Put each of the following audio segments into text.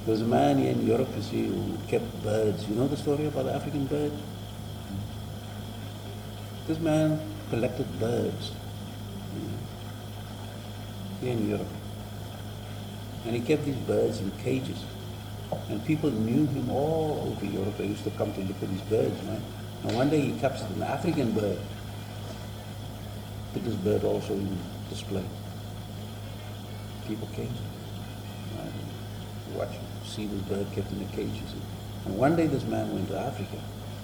There was a man here in Europe, you see, who kept birds. You know the story about the African bird? This man collected birds here in Europe. And he kept these birds in cages. And people knew him all over Europe. They used to come to look at these birds, right? And one day he captured an African bird. Put this bird also in display. People came to watch, see this bird kept in the cages. And one day this man went to Africa,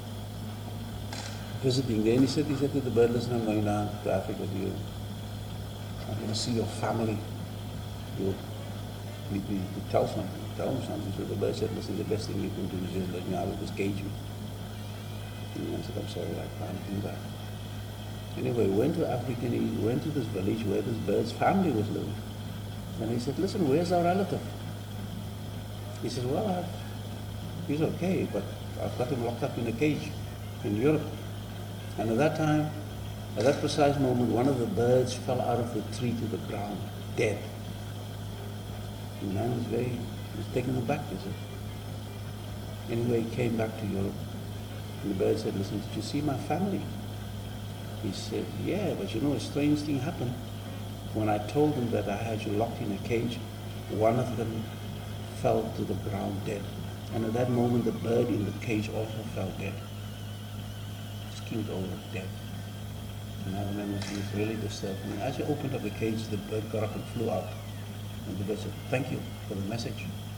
visiting there, and he said to the bird, listen, I'm going down to Africa with you. I'm going to see your family. You need me to tell something. Tell him something. So the bird said, listen, the best thing you can do is just let me out of this cage. And I said, I'm sorry, I can't do that. Anyway, he went to Africa and he went to this village where this bird's family was living. And he said, listen, where's our relative? He said, well, he's okay, but I've got him locked up in a cage in Europe. And at that time, at that precise moment, one of the birds fell out of the tree to the ground, dead. The man was taken aback, you see. Anyway, he came back to Europe. And the bird said, listen, did you see my family? He said, yeah, but you know, a strange thing happened. When I told them that I had you locked in a cage, one of them fell to the ground dead. And at that moment, the bird in the cage also fell dead. Skinned over, dead. And I remember it was really disturbed. And as he opened up the cage, the bird got up and flew out. And the bird said, thank you for the message.